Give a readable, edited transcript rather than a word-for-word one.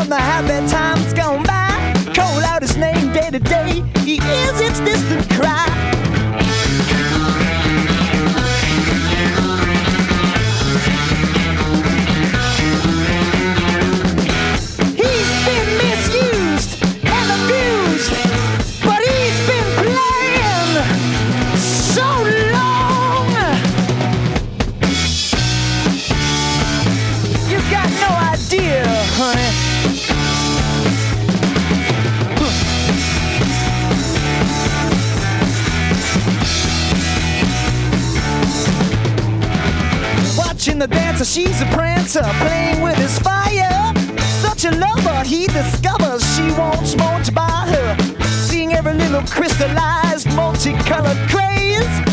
from the happy times gone by. Call out his name day to day. He is its distant cry. He's been misused and abused, but he's been playing so long. You got no idea, honey. Watching the dancer, she's a prancer, playing with his fire. Such a lover, he discovers she wants more to buy her. Seeing every little crystallized, multicolored craze,